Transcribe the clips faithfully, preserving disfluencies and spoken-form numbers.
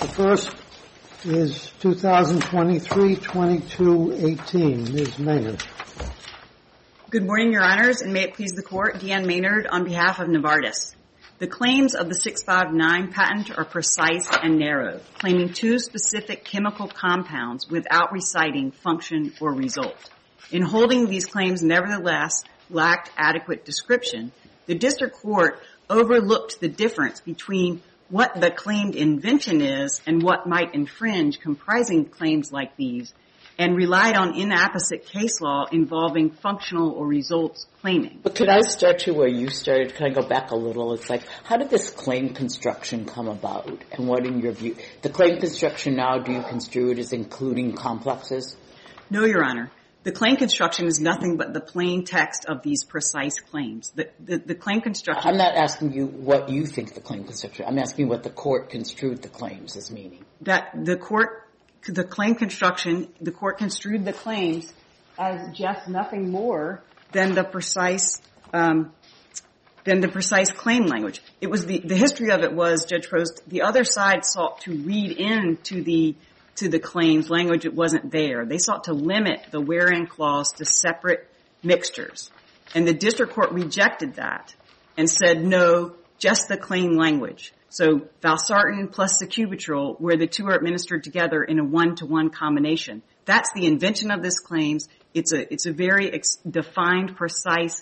The first is two thousand twenty-three twenty-two eighteen. Miz Maynard. Good morning, Your Honors, and may it please the Court, Deanne Maynard on behalf of Novartis. The claims of the six five nine patent are precise and narrow, claiming two specific chemical compounds without reciting function or result. In holding these claims nevertheless lacked adequate description, the district court overlooked the difference between what the claimed invention is and what might infringe comprising claims like these, and relied on inapposite case law involving functional or results claiming. But could I start you where you started? Can I go back a little? It's like, how did this claim construction come about? And what, in your view, the claim construction now, do you construe it as including complexes? No, Your Honor. The claim construction is nothing but the plain text of these precise claims. The, the, the claim construction... I'm not asking you what you think the claim construction... I'm asking what the court construed the claims as meaning. That the court... The claim construction, the court construed the claims as just nothing more than the precise, um, than the precise claim language. It was the, the history of it was, Judge Prost, the other side sought to read into the, to the claims language that wasn't there. They sought to limit the wherein clause to separate mixtures. And the district court rejected that and said, no, just the claim language. So valsartan plus sacubitril, where the two are administered together in a one-to-one combination. That's the invention of this claims. It's a it's a very ex- defined, precise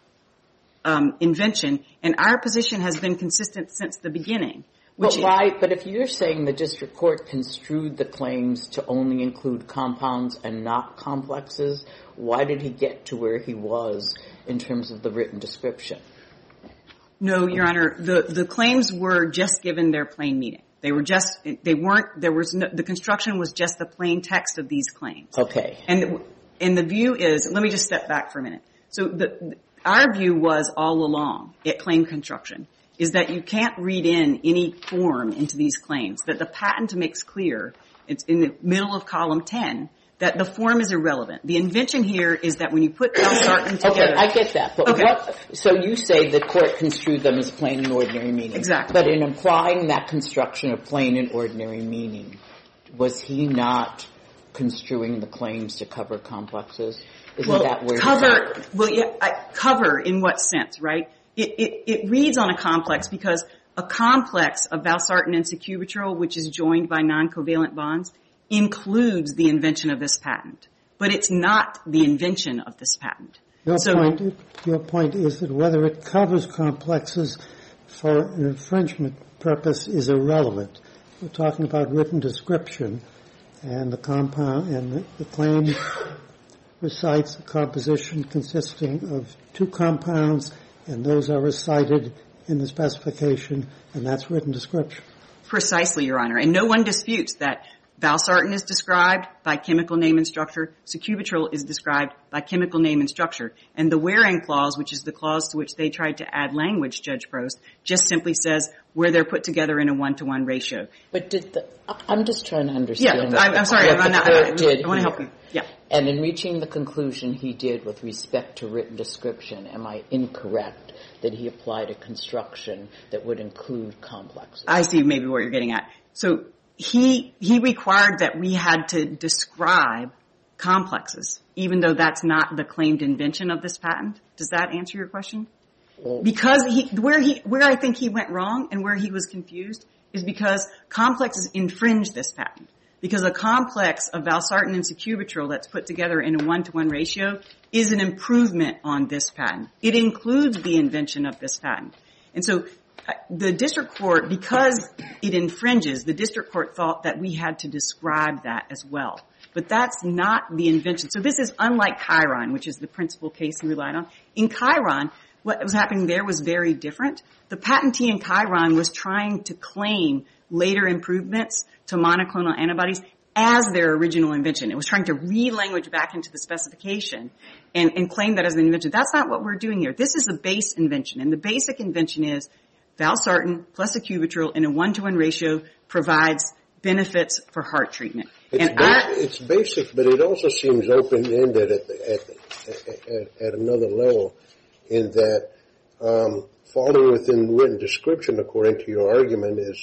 um, invention, and our position has been consistent since the beginning. Which but why? But if you're saying the district court construed the claims to only include compounds and not complexes, why did he get to where he was in terms of the written description? No, Your Honor. The, the claims were just given their plain meaning. They were just, they weren't, there was no, the construction was just the plain text of these claims. Okay. And, and the view is, let me just step back for a minute. So the, our view was all along at claim construction is that you can't read in any form into these claims, that the patent makes clear, it's in the middle of column ten, that the form is irrelevant. The invention here is that when you put valsartan together... Okay, I get that. But okay. what, so you say the court construed them as plain and ordinary meaning. Exactly. But in applying that construction of plain and ordinary meaning, was he not construing the claims to cover complexes? Isn't well, that where cover, well, yeah, I, cover in what sense, right? It, it, it reads on a complex because a complex of valsartan and sacubitril, which is joined by non-covalent bonds, includes the invention of this patent. But it's not the invention of this patent. Your so, point, your point is that whether it covers complexes for an infringement purpose is irrelevant. We're talking about written description, and the compound and the, the claim recites a composition consisting of two compounds, and those are recited in the specification, and that's written description. Precisely, Your Honor. And no one disputes that valsartan is described by chemical name and structure. Sacubitril is described by chemical name and structure. And the wherein clause, which is the clause to which they tried to add language, Judge Prost, just simply says where they're put together in a one-to-one ratio. But did the – I'm just trying to understand. Yeah, I'm, I'm sorry. I'm not, I, I, I want to help you. Yeah. And in reaching the conclusion he did with respect to written description, am I incorrect that he applied a construction that would include complexes? I see maybe what you're getting at. So He he required that we had to describe complexes, even though that's not the claimed invention of this patent. Does that answer your question? Well, because he where he where I think he went wrong and where he was confused is because complexes infringe this patent. Because a complex of valsartan and sacubitril that's put together in a one-to-one ratio is an improvement on this patent. It includes the invention of this patent. And so the district court, because it infringes, the district court thought that we had to describe that as well. But that's not the invention. So this is unlike Chiron, which is the principal case he relied on. In Chiron, what was happening there was very different. The patentee in Chiron was trying to claim later improvements to monoclonal antibodies as their original invention. It was trying to re-language back into the specification and, and claim that as an invention. That's not what we're doing here. This is a base invention, and the basic invention is valsartan plus sacubitril in a one-to-one ratio provides benefits for heart treatment. It's, and ba- I, it's basic, but it also seems open-ended at, the, at, the, at, at another level in that um, falling within written description, according to your argument, is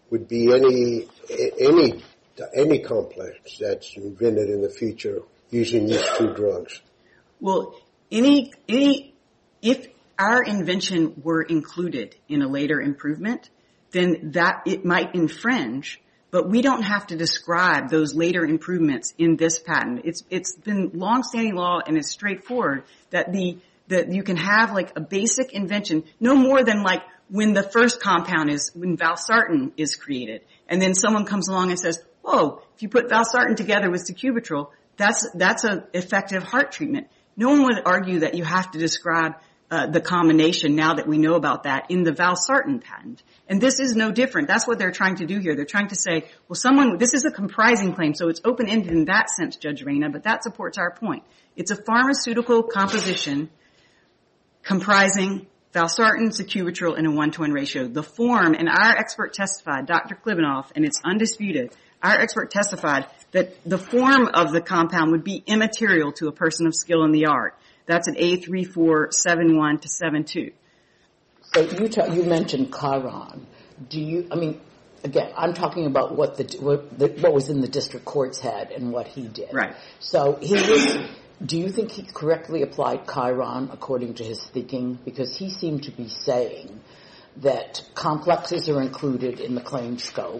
would be any any any complex that's invented in the future using these two drugs. Well, any any if our invention were included in a later improvement, then that it might infringe, but we don't have to describe those later improvements in this patent. It's it's been long-standing law and it's straightforward that the that you can have like a basic invention, no more than like when the first compound is, when valsartan is created, and then someone comes along and says, whoa, if you put valsartan together with sacubitril, that's that's an effective heart treatment. No one would argue that you have to describe uh, the combination now that we know about that in the valsartan patent. And this is no different. That's what they're trying to do here. They're trying to say, well, someone, this is a comprising claim, so it's open-ended in that sense, Judge Reyna, but that supports our point. It's a pharmaceutical composition comprising valsartan, sacubitril in a one-to-one ratio. The form, and our expert testified, Doctor Klibanoff, and it's undisputed, our expert testified that the form of the compound would be immaterial to a person of skill in the art. That's at A three four seven one to seven two. So you ta- you mentioned Chiron. Do you, I mean, again, I'm talking about what the, what the what was in the district court's head and what he did. Right. So he was, do you think he correctly applied Chiron according to his thinking? Because he seemed to be saying that complexes are included in the claim scope,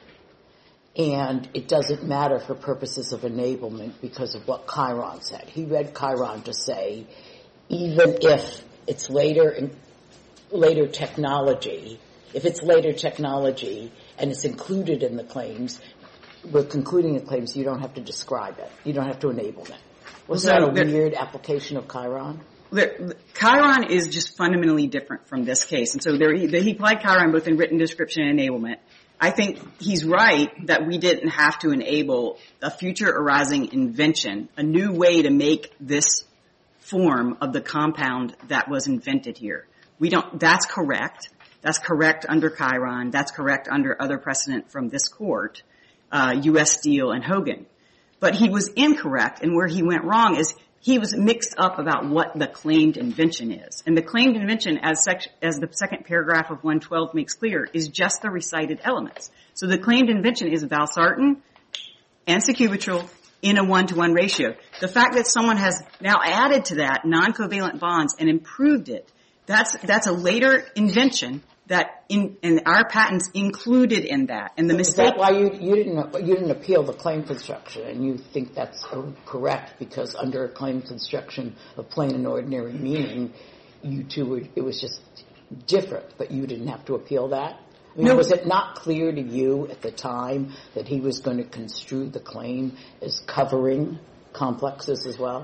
and it doesn't matter for purposes of enablement because of what Chiron said. He read Chiron to say, even if it's later in, later technology, if it's later technology and it's included in the claims, we're concluding the claims, you don't have to describe it. You don't have to enable it. Was So that a there- weird application of Chiron? The, Chiron is just fundamentally different from this case. And so there, he, he applied Chiron both in written description and enablement. I think he's right that we didn't have to enable a future arising invention, a new way to make this form of the compound that was invented here. We don't, that's correct. That's correct under Chiron. That's correct under other precedent from this court, uh, U S Steel and Hogan. But he was incorrect, and where he went wrong is he was mixed up about what the claimed invention is. And the claimed invention, as, sec- as the second paragraph of one twelve makes clear, is just the recited elements. So the claimed invention is valsartan and sacubitril in a one-to-one ratio. The fact that someone has now added to that non-covalent bonds and improved it, that's that's a later invention that in, in our patents included in that. And the Is mistake... that why you, you didn't you didn't appeal the claim construction, and you think that's correct because under a claim construction of plain and ordinary meaning, you two would, it was just different, but you didn't have to appeal that? I mean, No. Was it not clear to you at the time that he was going to construe the claim as covering complexes as well?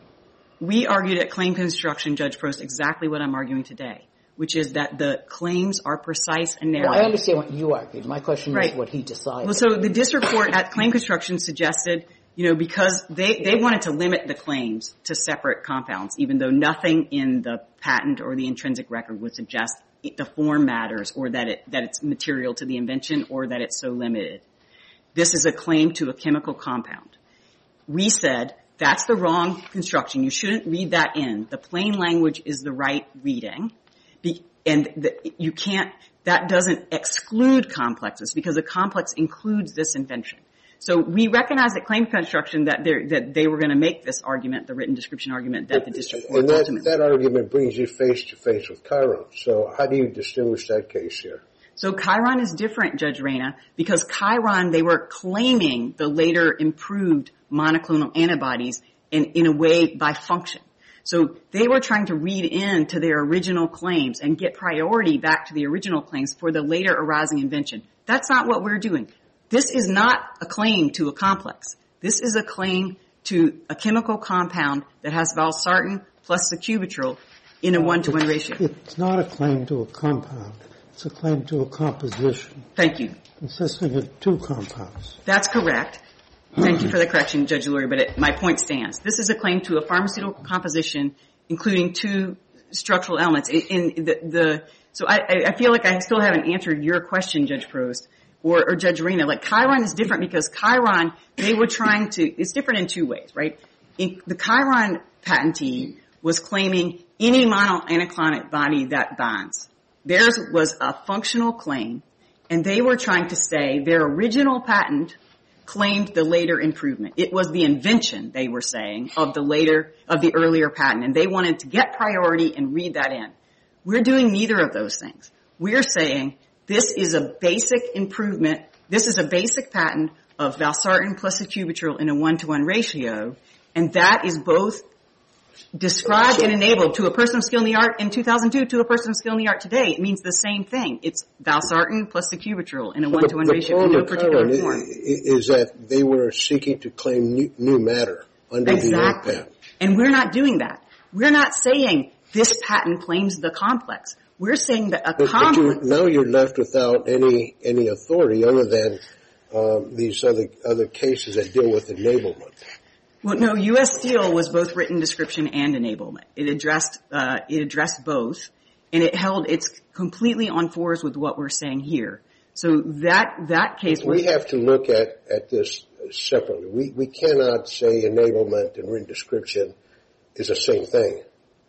We argued at claim construction, Judge Prost, exactly what I'm arguing today, which is that the claims are precise and narrow. Well, I understand what you argued. My question Right. is what he decided. Well, so the district court at claim construction suggested, you know, because they, they wanted to limit the claims to separate compounds, even though nothing in the patent or the intrinsic record would suggest it, the form matters or that it that it's material to the invention or that it's so limited. This is a claim to a chemical compound. We said that's the wrong construction. You shouldn't read that in. The plain language is the right reading. Be, and the, you can't, that doesn't exclude complexes because a complex includes this invention. So we recognize at claim construction that, that they were going to make this argument, the written description argument that the district court And that, ultimately. that argument brings you face to face with Chiron. So how do you distinguish that case here? So Chiron is different, Judge Reyna, because Chiron, they were claiming the later improved monoclonal antibodies in, in a way by function. So they were trying to read into their original claims and get priority back to the original claims for the later arising invention. That's not what we're doing. This is not a claim to a complex. This is a claim to a chemical compound that has valsartan plus sacubitril in a one-to-one ratio. It's not a claim to a compound. It's a claim to a composition Thank you. consisting of two compounds. That's correct. Thank you for the correction, Judge Lurie, but it, my point stands. This is a claim to a pharmaceutical composition including two structural elements. In, in the, the, so I, I feel like I still haven't answered your question, Judge Prost, or, or Judge Reyna. Like Chiron is different because Chiron, they were trying to, it's different in two ways, right? In, the Chiron patentee was claiming any monoanaclonic body that bonds. Theirs was a functional claim And they were trying to say their original patent claimed the later improvement. It was the invention, they were saying, of the later, of the earlier patent. And they wanted to get priority and read that in. We're doing neither of those things. We're saying this is a basic improvement. This is a basic patent of valsartan plus sacubitril in a one-to-one ratio. And that is both described and enabled to a person of skill in the art in two thousand two to a person of skill in the art today. It means the same thing. It's valsartan plus sacubitril in a one-to-one the ratio in no particular form. Is that they were seeking to claim new, new matter under exactly. the old patent. And we're not doing that. We're not saying this patent claims the complex. We're saying that a but, complex... But you, now you're left without any any authority other than um, these other other cases that deal with enablement. Well, no, U S Steel was both written description and enablement. It addressed, uh, it addressed both, and it held, it's completely on fours with what we're saying here. So that, that case was... We have to look at, at this separately. We, we cannot say enablement and written description is the same thing.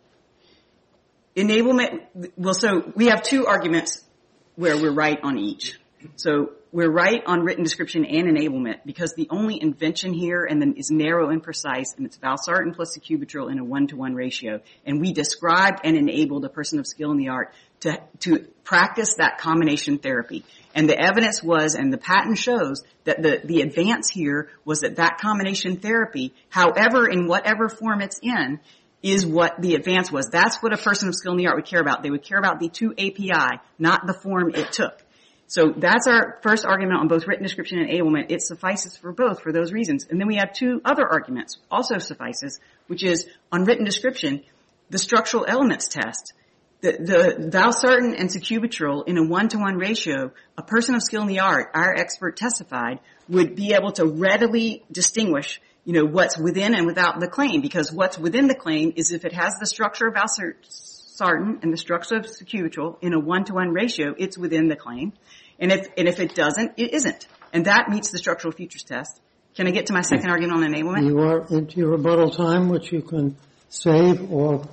Enablement, well, so we have two arguments where we're right on each. So we're right on written description and enablement because the only invention here and then is narrow and precise, and it's valsartan plus sacubitril in a one-to-one ratio. And we described and enabled a person of skill in the art to to practice that combination therapy. And the evidence was, and the patent shows, that the, the advance here was that that combination therapy, however, in whatever form it's in, is what the advance was. That's what a person of skill in the art would care about. They would care about the two A P I, not the form it took. So that's our first argument on both written description and enablement. It suffices for both for those reasons. And then we have two other arguments, also suffices, which is on written description, the structural elements test. The, the valsartan and sacubitril in a one-to-one ratio, a person of skill in the art, our expert testified, would be able to readily distinguish, you know, what's within and without the claim, because what's within the claim is if it has the structure of valsartan and the structure of sacubitril in a one-to-one ratio, it's within the claim. And if, and if it doesn't, it isn't. And that meets the structural features test. Can I get to my second argument on enablement? You are into your rebuttal time, which you can save or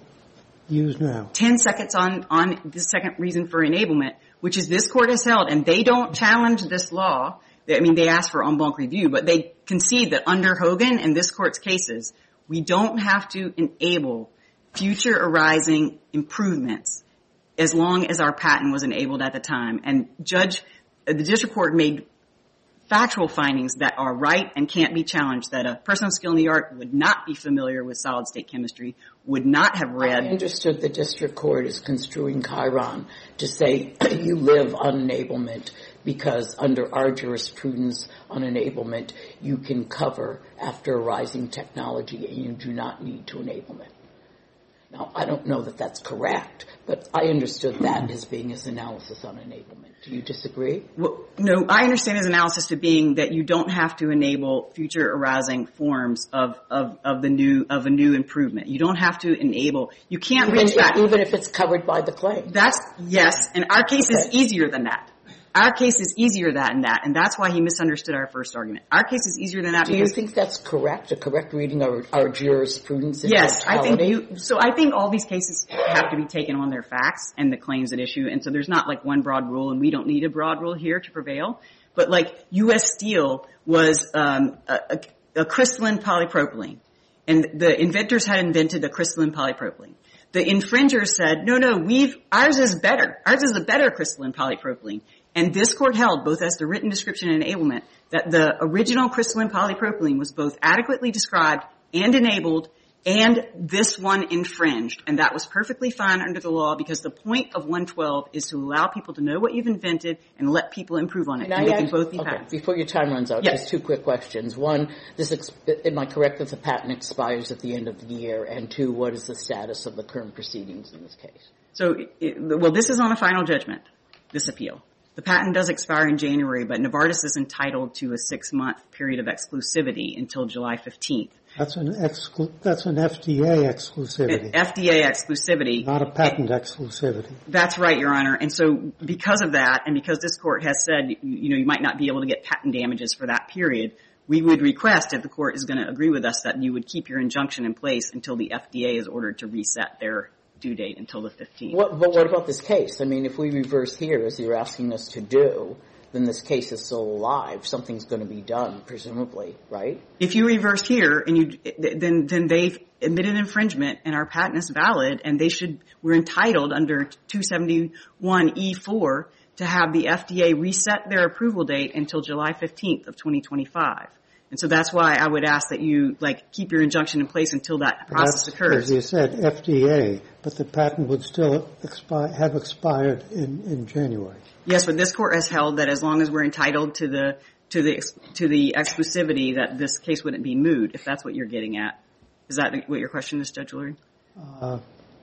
use now. Ten seconds on, on the second reason for enablement, which is this court has held, and they don't challenge this law. I mean, they ask for en banc review, but they concede that under Hogan and this court's cases, we don't have to enable future arising improvements as long as our patent was enabled at the time. And Judge, the district court made factual findings that are right and can't be challenged, that a person of skill in the art would not be familiar with solid-state chemistry, would not have read. I understood the district court is construing Chiron to say you live on enablement because under our jurisprudence on enablement, you can cover after arising technology and you do not need to enablement. Now, I don't know that that's correct, but I understood that as being his analysis on enablement. Do you disagree? Well, no, I understand his analysis to being that you don't have to enable future arising forms of, of, of the new, of a new improvement. You don't have to enable, you can't even reach that. If, even if it's covered by the claim. That's, yes, and our case okay. is easier than that. Our case is easier than that, and that's why he misunderstood our first argument. Our case is easier than that. Do you think that's correct, a correct reading of our, our jurisprudence in Yes, totality? I think you, so I think all these cases have to be taken on their facts and the claims at issue, and so there's not like one broad rule, and we don't need a broad rule here to prevail. But like U S Steel was um, a, a, a crystalline polypropylene, and the inventors had invented a crystalline polypropylene. The infringers said, no, no, we've, ours is better. Ours is a better crystalline polypropylene. And this court held, both as the written description and enablement, that the original crystalline polypropylene was both adequately described and enabled, and this one infringed. And that was perfectly fine under the law because the point of one twelve is to allow people to know what you've invented and let people improve on it. And and I they ask, can both be okay, patents. before your time runs out, yes. just two quick questions. One, this ex- am I correct that the patent expires at the end of the year? And two, what is the status of the current proceedings in this case? So, it, well, this is on a final judgment, this appeal. The patent does expire in January, but Novartis is entitled to a six-month period of exclusivity until July fifteenth. That's an exclu- that's an F D A exclusivity. An F D A exclusivity. Not a patent and, exclusivity. That's right, Your Honor. And so because of that, and because this court has said, you know, you might not be able to get patent damages for that period, we would request, if the court is going to agree with us, that you would keep your injunction in place until the F D A is ordered to reset their due date until the fifteenth. What, but what about this case? I mean, if we reverse here, as you're asking us to do, then this case is still alive. Something's going to be done, presumably, right? If you reverse here and you, then, then they've admitted infringement and our patent is valid and they should, we're entitled under two seventy-one E four to have the F D A reset their approval date until July fifteenth of twenty twenty-five. And so that's why I would ask that you, like, keep your injunction in place until that process That's, occurs. as you said, F D A, but the patent would still expire, have expired in, in January. Yes, but this court has held that as long as we're entitled to the to the to the exclusivity, that this case wouldn't be moot. If that's what you're getting at, is that what your question is, Judge Lurie? Uh,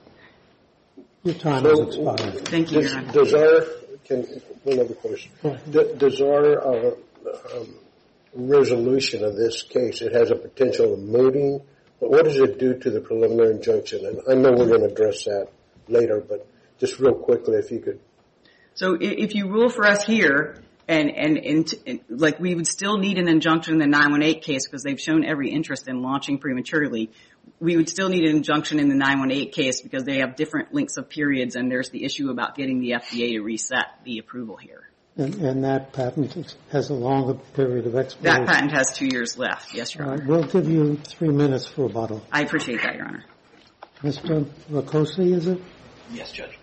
your time So, has expired. Thank you, Does, Your Honor. does our, can, one other question. Go ahead. D- Does our, uh, um, resolution of this case, it has a potential of mooting, but what does it do to the preliminary injunction? And I know we're going to address that later, but just real quickly, if you could. So i- if you rule for us here, and, and, and, and like we would still need an injunction in the nine one eight case because they've shown every interest in launching prematurely. We would still need an injunction in the nine one eight case because they have different lengths of periods, and there's the issue about getting the F D A to reset the approval here. And, and that patent has a longer period of expiration. That patent has two years left. Yes, Your All right, Honor. we'll give you three minutes for rebuttal. I appreciate that, Your Honor. Mister Ricosi, is it? Yes, Judge.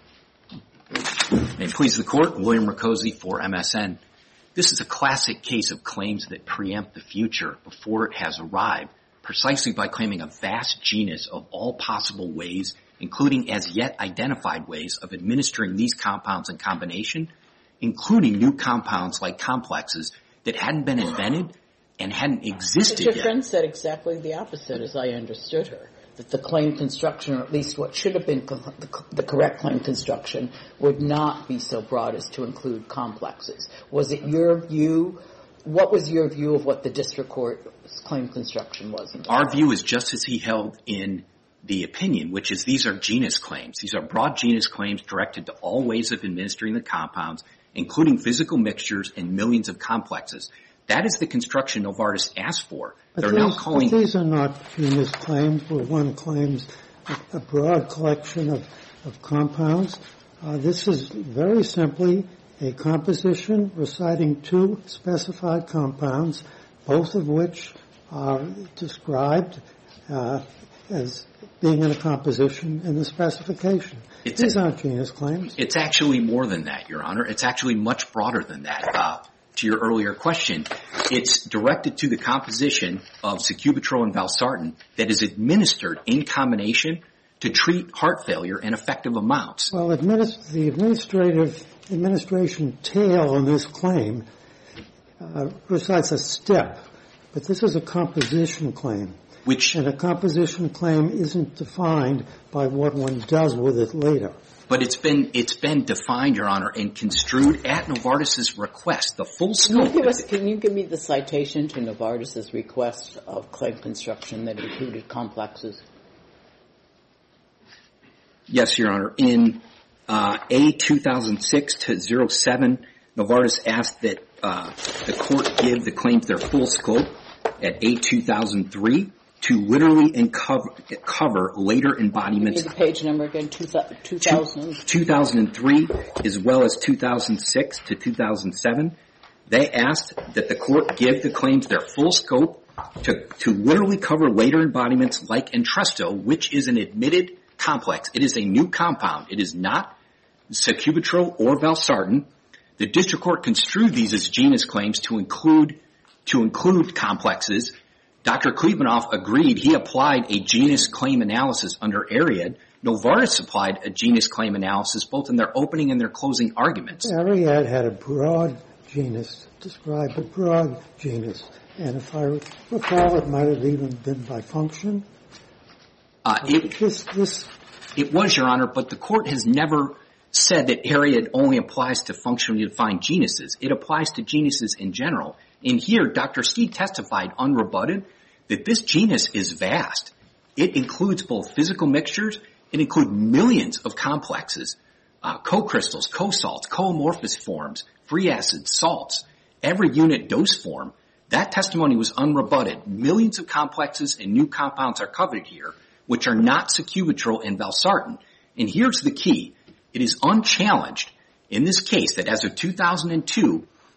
May it please the Court, William Ricosi for M S N. This is a classic case of claims that preempt the future before it has arrived, precisely by claiming a vast genus of all possible ways, including as yet identified ways of administering these compounds in combination, including new compounds like complexes that hadn't been invented and hadn't existed Your yet. friend said exactly the opposite, as I understood her, that the claim construction, or at least what should have been co- the, the correct claim construction, would not be so broad as to include complexes. Was it your view? What was your view of what the district court's claim construction was? Our view is just as he held in the opinion, which is these are genus claims. These are broad genus claims directed to all ways of administering the compounds, including physical mixtures and millions of complexes. That is the construction Novartis asked for. But They're these, now calling... but these are not genus claims where one claims a, a broad collection of, of compounds. Uh, this is very simply a composition reciting two specified compounds, both of which are described uh, as being in a composition in the specification. It's These a- aren't genus claims. It's actually more than that, Your Honor. It's actually much broader than that. Uh, to your earlier question, it's directed to the composition of sacubitril and valsartan that is administered in combination to treat heart failure in effective amounts. Well, administ- the administrative administration tail on this claim uh, recites a step, but this is a composition claim. Which, And a composition claim isn't defined by what one does with it later. but it's been it's been defined, Your Honor, and construed at Novartis's request. The full Can you, scope. give us, can you give me the citation to Novartis's request of claim construction that included complexes? Yes, Your Honor. In uh, A two thousand six to oh seven, Novartis asked that uh, the court give the claims their full scope. At A two thousand three, to literally and cover, cover later embodiments. Give me the page number again, two thousand. two thousand three as well as two thousand six to two thousand seven. They asked that the court give the claims their full scope to, to literally cover later embodiments like Entresto, which is an admitted complex. It is a new compound. It is not sacubitril or valsartan. The district court construed these as genus claims to include to include complexes. Doctor Klebanoff agreed. He applied a genus claim analysis under Ariad. Novartis applied a genus claim analysis both in their opening and their closing arguments. Ariad had a broad genus, described a broad genus, and if I recall, it might have even been by function. Uh, it, This, this, it was, Your Honor, but the court has never said that Ariad only applies to functionally defined genuses. It applies to genuses in general. And here, Doctor Steed testified unrebutted that this genus is vast. It includes both physical mixtures. It includes millions of complexes, uh, co-crystals, co-salts, co-amorphous forms, free acids, salts, every unit dose form. That testimony was unrebutted. Millions of complexes and new compounds are covered here, which are not sacubitril and valsartan. And here's the key. It is unchallenged in this case that as of two thousand two,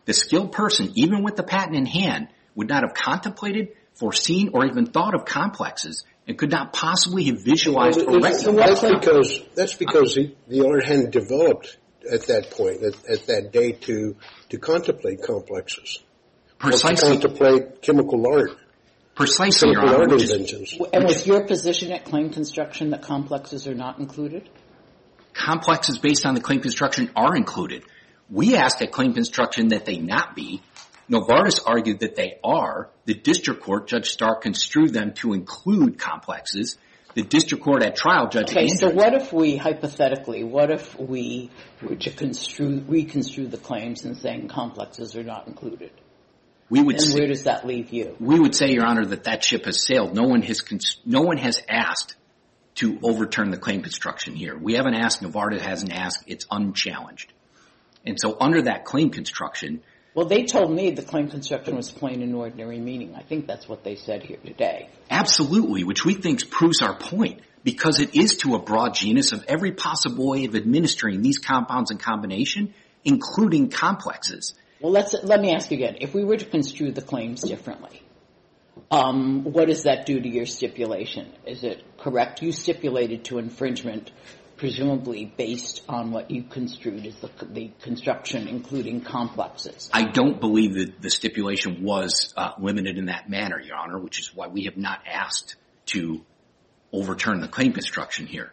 The skilled person, even with the patent in hand, would not have contemplated, foreseen, or even thought of complexes and could not possibly have visualized or recognized. That's because, that's because the, the art hadn't developed at that point, at, at that day, to, to contemplate complexes. Precisely. Or to contemplate chemical art. Precisely, Your Chemical Honor. art Which inventions. is, And was your position at claim construction that complexes are not included? complexes based on the claim construction are included. We asked at claim construction that they not be. Novartis argued that they are. The district court, Judge Stark, construed them to include complexes. The district court at trial, Judge Okay, Andrews. so what if we, hypothetically, what if we were to construe, reconstrue the claims and saying complexes are not included? We would And say, where does that leave you? we would say, Your Honor, that that ship has sailed. No one has, cons- no one has asked to overturn the claim construction here. We haven't asked. Novartis hasn't asked. It's unchallenged. And so under that claim construction, Well, they told me the claim construction was plain and ordinary meaning. I think that's what they said here today. absolutely, which we think proves our point, because it is to a broad genus of every possible way of administering these compounds in combination, including complexes. Well, let's, let me ask you again. If we were to construe the claims differently, um, what does that do to your stipulation? Is it correct? You stipulated to infringement, presumably based on what you construed as the, the construction, including complexes. I don't believe that the stipulation was uh, limited in that manner, Your Honor, which is why we have not asked to overturn the claim construction here.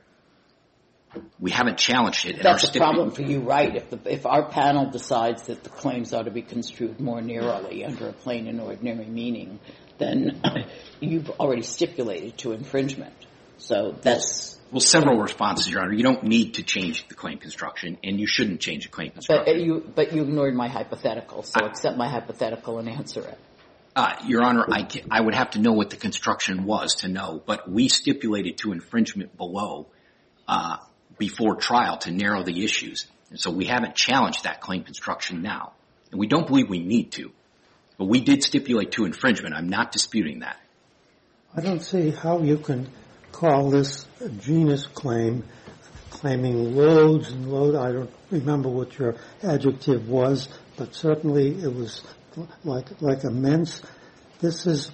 We haven't challenged it. That's our a stipu- problem for you, right? If, the, if our panel decides that the claims ought to be construed more narrowly under a plain and ordinary meaning, then you've already stipulated to infringement. So that's... Well, several responses, Your Honor. You don't need to change the claim construction, and you shouldn't change the claim But construction. you, but you ignored my hypothetical, so I- accept my hypothetical and answer it. Uh, Your Honor, I, ca- I would have to know what the construction was to know, but we stipulated to infringement below uh, before trial to narrow the issues. And so we haven't challenged that claim construction now. And we don't believe we need to. But we did stipulate to infringement. I'm not disputing that. I don't see how you can call this a genus claim, claiming loads and load. I don't remember what your adjective was, but certainly it was like like immense. This is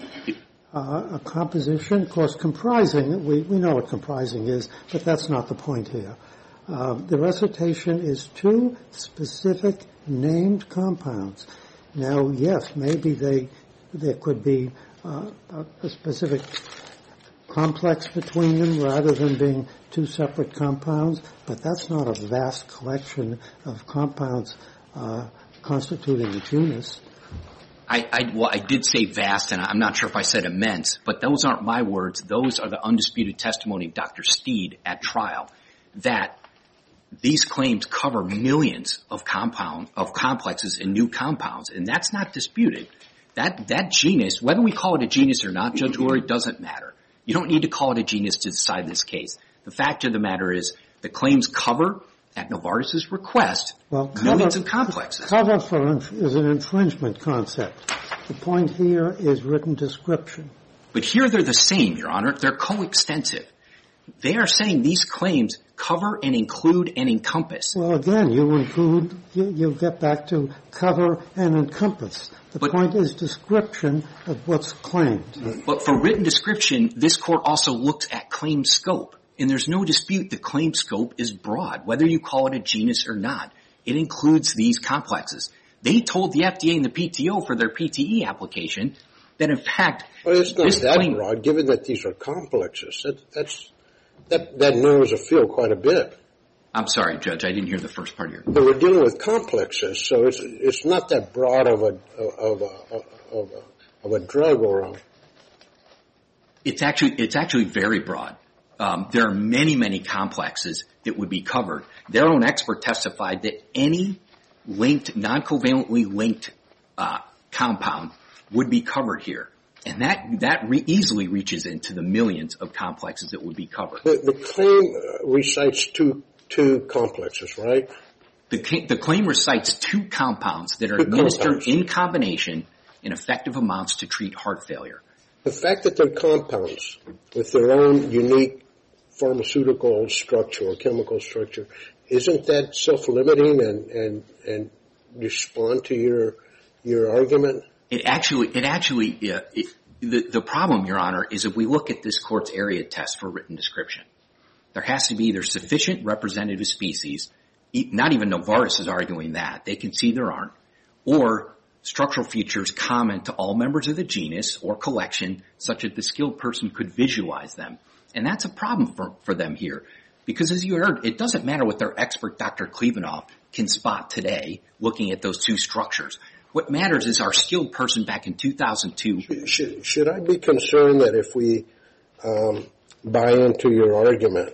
uh, a composition, of course, comprising. We we know what comprising is, but that's not the point here. Uh, the recitation is two specific named compounds. Now, yes, maybe they there could be uh, a, a specific complex between them rather than being two separate compounds, but that's not a vast collection of compounds uh, constituting a genus. I, I, well, I did say vast, and I'm not sure if I said immense, but those aren't my words. Those are the undisputed testimony of Doctor Steed at trial, that these claims cover millions of compound, of complexes and new compounds, and that's not disputed. That, that genus, whether we call it a genus or not, Judge Lurie, doesn't matter. You don't need to call it a genus to decide this case. The fact of the matter is the claims cover, at Novartis' request, well, millions cover, of complexes. Cover for inf- is an infringement concept. The point here is written description. But here they're the same, Your Honor. They're coextensive. They are saying these claims cover and include and encompass. Well, again, you include, you, you get back to cover and encompass. The But- point is description of what's claimed. But for written description, this court also looks at claim scope. And there's no dispute the claim scope is broad, whether you call it a genus or not. It includes these complexes. They told the F D A and the P T O for their P T E application that, in fact, Well, it's not this that claim, broad, given that these are complexes. That, that's, that, that narrows the field quite a bit. I'm sorry, Judge, I didn't hear the first part of your But we're dealing with complexes, so it's it's not that broad of a of a of a, of a drug or a. It's actually it's actually very broad. Um, there are many, many complexes that would be covered. Their own expert testified that any linked, non-covalently linked uh, compound would be covered here. And that that re- easily reaches into the millions of complexes that would be covered. The, the claim uh, recites two two complexes, right? The, ca- the claim recites two compounds that are Two administered compounds. in combination in effective amounts to treat heart failure. The fact that they're compounds with their own unique pharmaceutical structure or chemical structure, isn't that self-limiting and, and, and respond to your your argument? It actually, it actually, uh, it, the, the problem, Your Honor, is if we look at this court's area test for written description, there has to be either sufficient representative species, not even Novartis is arguing that, they can see there aren't, or structural features common to all members of the genus or collection such that the skilled person could visualize them. And that's a problem for, for them here. Because as you heard, it doesn't matter what their expert, Doctor Klevenoff, can spot today looking at those two structures. What matters is our skilled person back in two thousand two. Should, should I be concerned that if we um, buy into your argument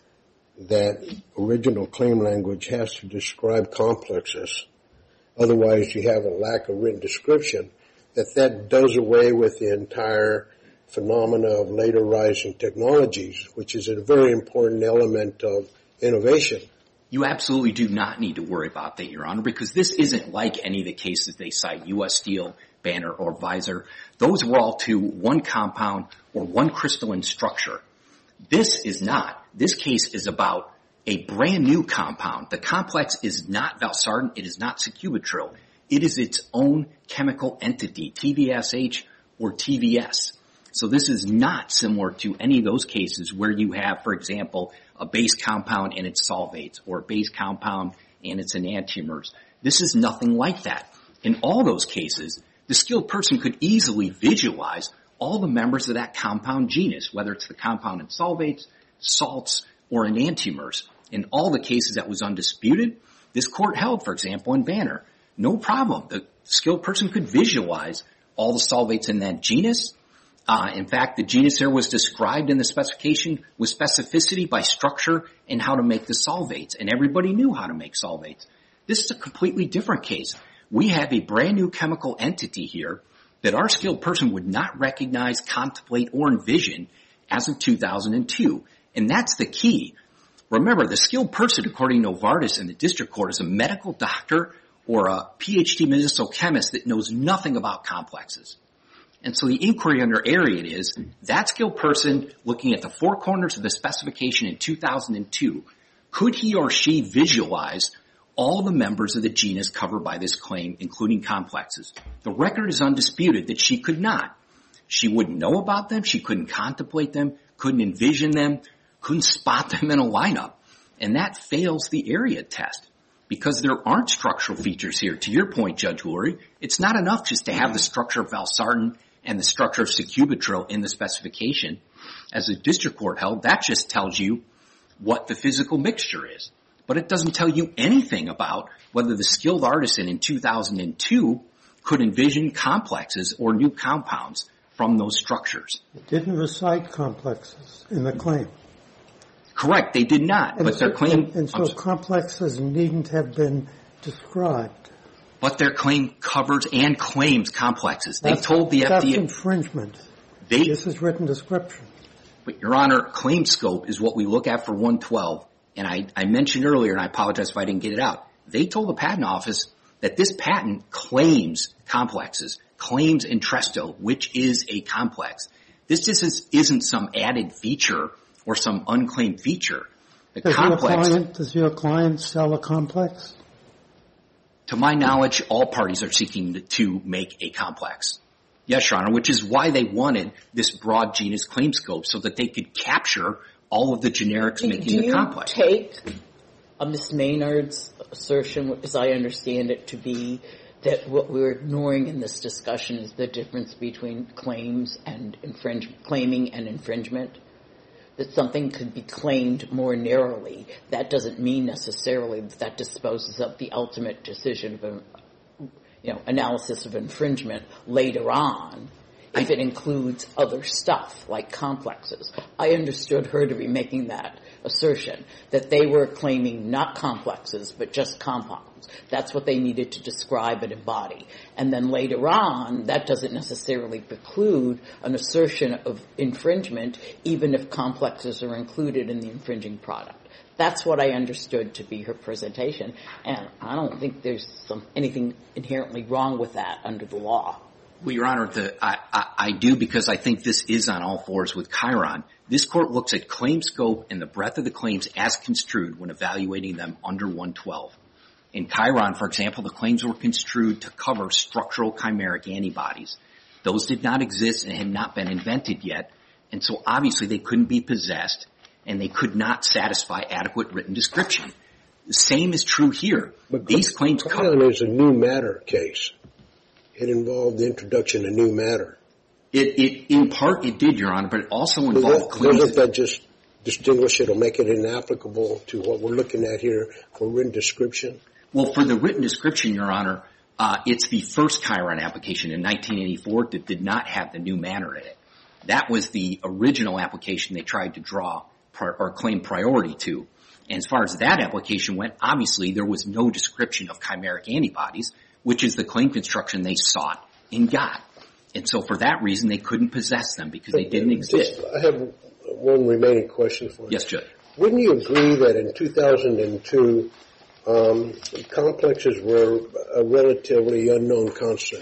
that original claim language has to describe complexes, otherwise you have a lack of written description, that that does away with the entire phenomena of later rising technologies, which is a very important element of innovation? You absolutely do not need to worry about that, Your Honor, because this isn't like any of the cases they cite, U S Steel, Banner, or Visor. Those were all to one compound or one crystalline structure. This is not. This case is about a brand new compound. The complex is not valsartan. It is not sacubitril. It is its own chemical entity, T V S H or T V S. So this is not similar to any of those cases where you have, for example, a base compound and its solvates, or a base compound and its enantiomers. This is nothing like that. In all those cases, the skilled person could easily visualize all the members of that compound genus, whether it's the compound in solvates, salts, or enantiomers. In all the cases that was undisputed, this court held, for example, in Banner, no problem. The skilled person could visualize all the solvates in that genus. Uh, in fact, the genus there was described in the specification with specificity by structure and how to make the solvates, and everybody knew how to make solvates. This is a completely different case. We have a brand new chemical entity here that our skilled person would not recognize, contemplate, or envision as of two thousand two. And that's the key. Remember, the skilled person, according to Novartis and the district court, is a medical doctor or a P H D medicinal chemist that knows nothing about complexes. And so the inquiry under Ariad is, that skilled person looking at the four corners of the specification in two thousand two, could he or she visualize all the members of the genus covered by this claim, including complexes? The record is undisputed that she could not. She wouldn't know about them, she couldn't contemplate them, couldn't envision them, couldn't spot them in a lineup. And that fails the Ariad test, because there aren't structural features here. To your point, Judge Lurie, it's not enough just to have the structure of valsartan and the structure of sacubitril in the specification. As the district court held, that just tells you what the physical mixture is. But it doesn't tell you anything about whether the skilled artisan in two thousand two could envision complexes or new compounds from those structures. It didn't recite complexes in the claim. Correct, they did not, and but so, their claim... And, and so complexes needn't have been described. But their claim covers and claims complexes. They That's, told the that's F D A... That's infringement. They, this is written description. But, Your Honor, claim scope is what we look at for one twelve. And I, I mentioned earlier, and I apologize if I didn't get it out, they told the patent office that this patent claims complexes, claims Entresto, which is a complex. This just is, isn't some added feature or some unclaimed feature. The does complex... Your client, does your client sell a complex? To my knowledge, all parties are seeking to make a complex. Yes, Your Honor, which is why they wanted this broad genus claim scope, so that they could capture all of the generics do, making do the complex. Do you take uh, Miz Maynard's assertion, as I understand it, to be that what we're ignoring in this discussion is the difference between claims and infringe, claiming and infringement? That something could be claimed more narrowly. That doesn't mean necessarily that that disposes of the ultimate decision of a, you know, analysis of infringement later on, if it includes other stuff like complexes. I understood her to be making that assertion, that they were claiming not complexes but just compounds. That's what they needed to describe and embody. And then later on, that doesn't necessarily preclude an assertion of infringement, even if complexes are included in the infringing product. That's what I understood to be her presentation, and I don't think there's some, anything inherently wrong with that under the law. Well, Your Honor, the, I, I, I do, because I think this is on all fours with Chiron. This Court looks at claim scope and the breadth of the claims as construed when evaluating them under one twelve. In Chiron, for example, the claims were construed to cover structural chimeric antibodies. Those did not exist and had not been invented yet, and so obviously they couldn't be possessed, and they could not satisfy adequate written description. The same is true here. But These claims cover... Chiron is a new matter case. It involved the introduction of new matter. It, it, in part, it did, Your Honor, but it also involved claims... Doesn't that just distinguish it or make it inapplicable to what we're looking at here for written description? Well, for the written description, Your Honor, uh, it's the first Chiron application in nineteen eighty-four that did not have the new matter in it. That was the original application they tried to draw pri- or claim priority to. And as far as that application went, obviously there was no description of chimeric antibodies, which is the claim construction they sought and got. And so for that reason, they couldn't possess them because they didn't exist. Just, I have one remaining question for you. Yes, Judge. Wouldn't you agree that in two thousand two, um, complexes were a relatively unknown concept?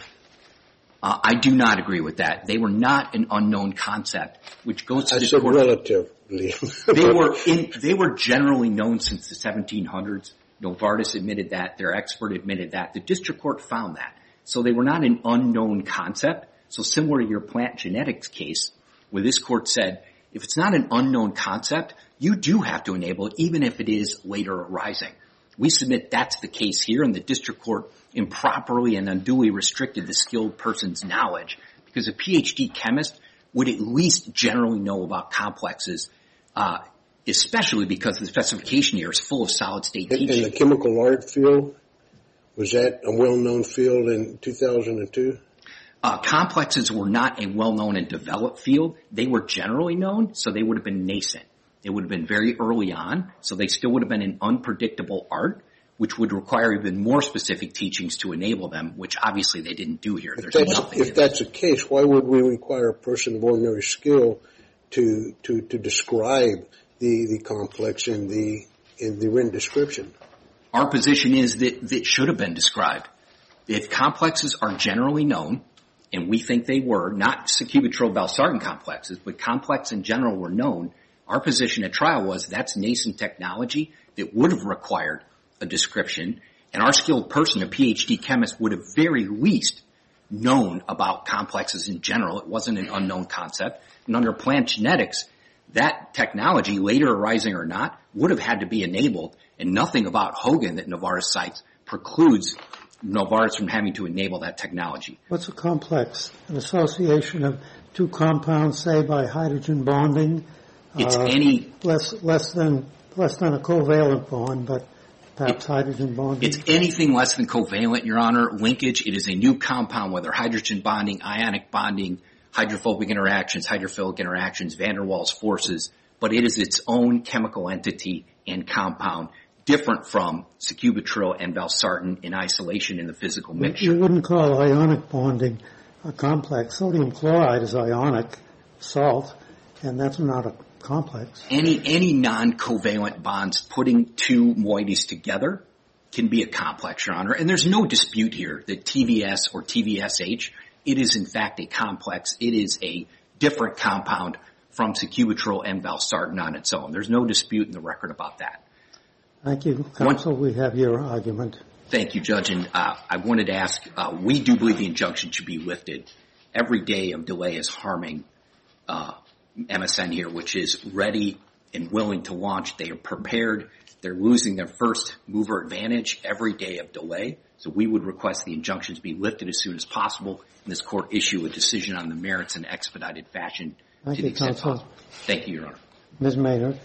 Uh, I do not agree with that. They were not an unknown concept, which goes to I the said court. relatively. They were in, they were generally known since the seventeen hundreds. Novartis admitted that. Their expert admitted that. The district court found that. So they were not an unknown concept. So similar to your plant genetics case, where this court said, if it's not an unknown concept, you do have to enable it, even if it is later arising. We submit that's the case here, and the district court improperly and unduly restricted the skilled person's knowledge because a P H D chemist would at least generally know about complexes, uh, especially because the specification here is full of solid-state in, teaching. in the chemical art field, was that a well-known field in two thousand two? Uh, complexes were not a well-known and developed field. They were generally known, so they would have been nascent. They would have been very early on, so they still would have been an unpredictable art, which would require even more specific teachings to enable them, which obviously they didn't do here. If There's that's, nothing. if that's the case, why would we require a person of ordinary skill to to, to describe the, the complex in the in the written description? Our position is that that should have been described. If complexes are generally known, and we think they were, not sacubitril/valsartan complexes, but complex in general were known, our position at trial was that's nascent technology that would have required a description, and our skilled person, a P H D chemist, would have very least known about complexes in general. It wasn't an unknown concept. And under plant genetics, that technology, later arising or not, would have had to be enabled, and nothing about Hogan that Novartis cites precludes Novartis from having to enable that technology. What's a complex? An association of two compounds, say, by hydrogen bonding? It's uh, any... Less, less than, less than a covalent bond, but perhaps it, hydrogen bonding? It's anything less than covalent, Your Honor. Linkage, it is a new compound, whether hydrogen bonding, ionic bonding, hydrophobic interactions, hydrophilic interactions, van der Waals forces, but it is its own chemical entity and compound, different from sacubitril and valsartan in isolation in the physical mixture. You wouldn't call ionic bonding a complex. Sodium chloride is ionic salt, and that's not a complex. Any any non-covalent bonds putting two moieties together can be a complex, Your Honor. And there's no dispute here that T V S or T V S H, it is in fact a complex. It is a different compound from sacubitril and valsartan on its own. There's no dispute in the record about that. Thank you, counsel. One, we have your argument. Thank you, Judge. And uh, I wanted to ask, uh, we do believe the injunction should be lifted. Every day of delay is harming uh, M S N here, which is ready and willing to launch. They are prepared. They're losing their first mover advantage every day of delay. So we would request the injunctions be lifted as soon as possible, and this court issue a decision on the merits in expedited fashion. Thank to you, the extent counsel. possible. Thank you, Your Honor. Miz Maynard.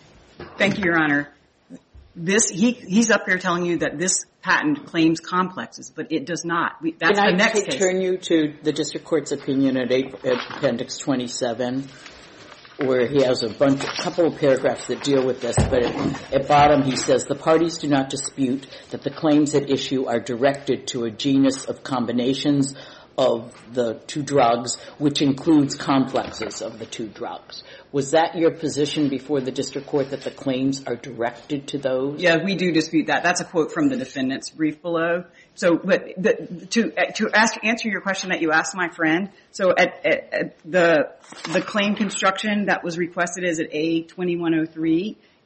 Thank you, Your Honor. This, he, he's up here telling you that this patent claims complexes, but it does not. We, that's Can the I next t- case. turn you to the district court's opinion at, eight, at Appendix twenty-seven, where he has a bunch, a couple of paragraphs that deal with this, but at, at bottom he says, the parties do not dispute that the claims at issue are directed to a genus of combinations of the two drugs, which includes complexes of the two drugs. Was that your position before the district court, that the claims are directed to those? Yeah, we do dispute that. That's a quote from the defendant's brief below. So, but the, to to ask, answer your question that you asked my friend, so at, at, at the the claim construction that was requested is at A twenty-one oh three,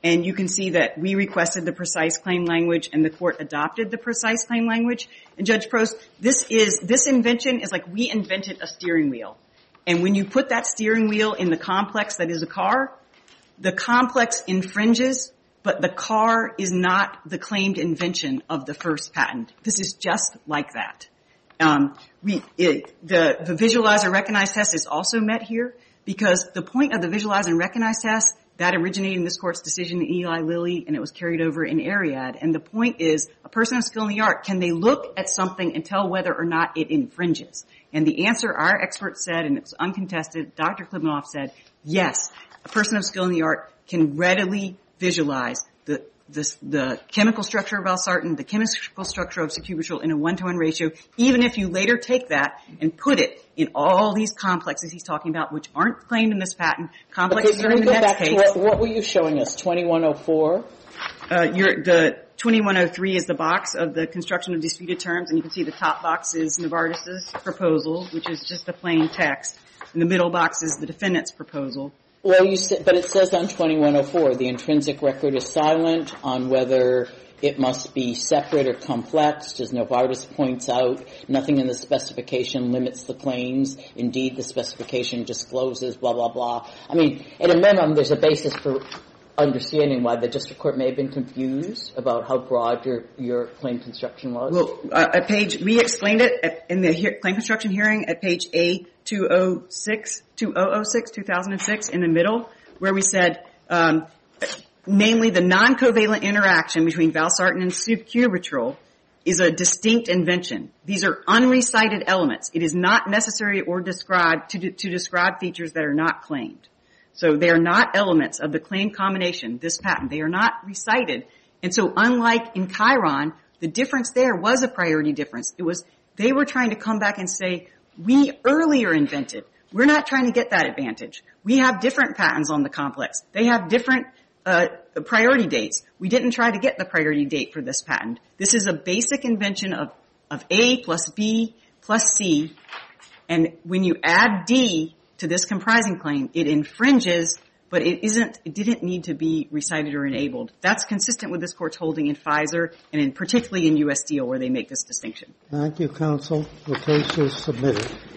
And you can see that we requested the precise claim language and the court adopted the precise claim language. And Judge Prost, this is, this invention is like we invented a steering wheel. And when you put that steering wheel in the complex that is a car, the complex infringes, but the car is not the claimed invention of the first patent. This is just like that. Um, we, it, the, the visualize and recognize test is also met here because the point of the visualize and recognize test that originated in this court's decision in Eli Lilly, and it was carried over in Ariad. And the point is, a person of skill in the art, can they look at something and tell whether or not it infringes? And the answer our expert said, and it was uncontested, Doctor Klibanoff said, yes, a person of skill in the art can readily visualize the This, the chemical structure of valsartan, the chemical structure of sacubitril in a one-to-one ratio, even if you later take that and put it in all these complexes he's talking about, which aren't claimed in this patent. Complexes okay, are in the go next back case. To what, what were you showing us? twenty-one oh four? Uh, you're, the twenty-one oh three is the box of the construction of disputed terms, and you can see the top box is Novartis's proposal, which is just a plain text. And the middle box is the defendant's proposal. Well, you said, but it says on twenty-one oh four, the intrinsic record is silent on whether it must be separate or complex. As Novartis points out, nothing in the specification limits the claims. Indeed, the specification discloses blah, blah, blah. I mean, at a minimum, there's a basis for understanding why the district court may have been confused about how broad your, your claim construction was. Well, uh, at page, we explained it at, in the he- claim construction hearing at page A two oh six, two thousand six, two thousand six in the middle, where we said, um, namely the non-covalent interaction between valsartan and sacubitril is a distinct invention. These are unrecited elements. It is not necessary or described to, to describe features that are not claimed. So they are not elements of the claim combination, this patent. They are not recited. And so unlike in Chiron, the difference there was a priority difference. It was, they were trying to come back and say, we earlier invented. We're not trying to get that advantage. We have different patents on the complex. They have different uh priority dates. We didn't try to get the priority date for this patent. This is a basic invention of, of A plus B plus C. And when you add D to this comprising claim, it infringes, but it isn't, it didn't need to be recited or enabled. That's consistent with this court's holding in Pfizer and in particularly in U S Steel where they make this distinction. Thank you, counsel. The case is submitted.